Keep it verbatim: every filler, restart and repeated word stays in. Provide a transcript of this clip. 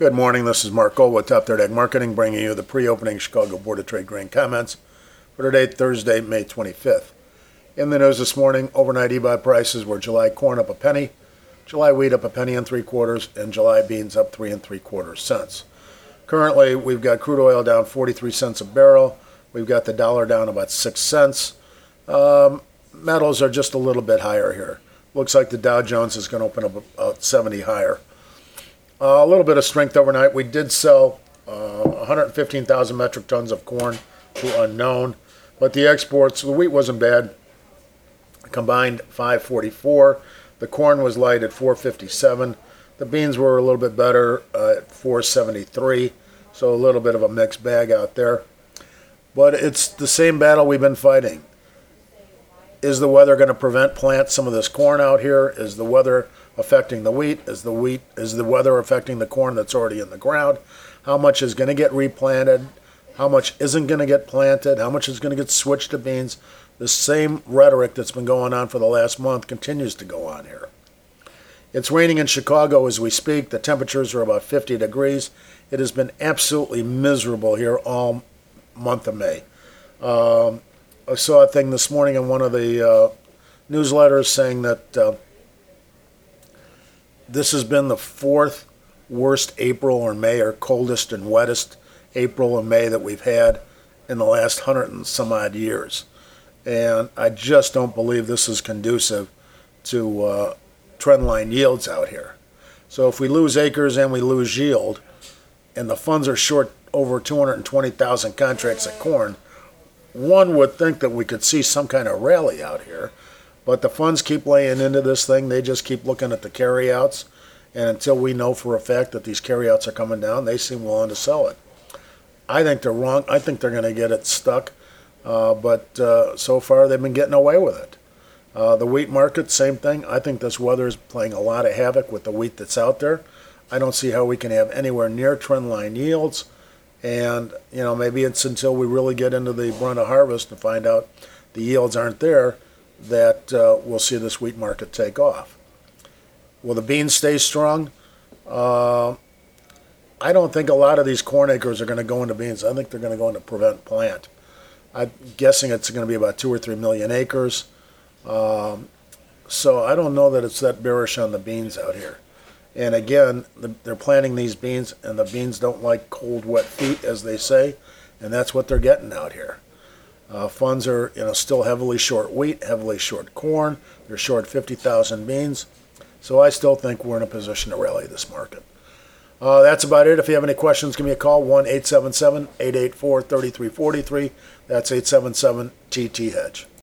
Good morning. This is Mark Gold with Top Third Ag Marketing, bringing you the pre-opening Chicago Board of Trade grain comments for today, Thursday, May twenty-fifth. In the news this morning, overnight e-buy prices were July corn up a penny, July wheat up a penny and three quarters, and July beans up three and three quarters cents. Currently, we've got crude oil down forty-three cents a barrel. We've got the dollar down about six cents. Um, metals are just a little bit higher here. Looks like the Dow Jones is going to open up about seventy higher. Uh, a little bit of strength overnight. We did sell uh, one hundred fifteen thousand metric tons of corn to unknown, but the exports, the wheat wasn't bad. Combined five forty-four. The corn was light at four fifty-seven. The beans were a little bit better uh, at four seventy-three. So a little bit of a mixed bag out there. But it's the same battle we've been fighting. Is the weather going to prevent plant some of this corn out here? Is the weather affecting the wheat? Is the wheat is the weather affecting the corn that's already in the ground? How much is going to get replanted? How much isn't going to get planted? How much is going to get switched to beans? The same rhetoric that's been going on for the last month continues to go on here. It's raining in Chicago as we speak. The temperatures are about fifty degrees. It has been absolutely miserable here all month of May. Um, I saw a thing this morning in one of the uh, newsletters saying that uh, this has been the fourth worst April or May, or coldest and wettest April and May that we've had in the last hundred and some odd years. And I just don't believe this is conducive to uh, trendline yields out here. So if we lose acres and we lose yield, and the funds are short over two hundred twenty thousand contracts of corn, one would think that we could see some kind of rally out here. But the funds keep laying into this thing. They just keep looking at the carryouts. And until we know for a fact that these carryouts are coming down, they seem willing to sell it. I think they're wrong. I think they're going to get it stuck. Uh, but uh, so far, they've been getting away with it. Uh, the wheat market, same thing. I think this weather is playing a lot of havoc with the wheat that's out there. I don't see how we can have anywhere near trendline yields. And, you know, maybe it's until we really get into the brunt of harvest to find out the yields aren't there that uh, we'll see this wheat market take off. Will the beans stay strong? Uh, I don't think a lot of these corn acres are going to go into beans. I think they're going to go into prevent plant. I'm guessing it's going to be about two or three million acres. Um, so I don't know that it's that bearish on the beans out here. And again, the, they're planting these beans, and the beans don't like cold, wet feet, as they say, and that's what they're getting out here. Uh, funds are, you know, still heavily short wheat, heavily short corn. They're short fifty thousand beans. So I still think we're in a position to rally this market. Uh, that's about it. If you have any questions, give me a call, one eight seven seven, eight eight four, three three four three. That's eight seven seven T T Hedge.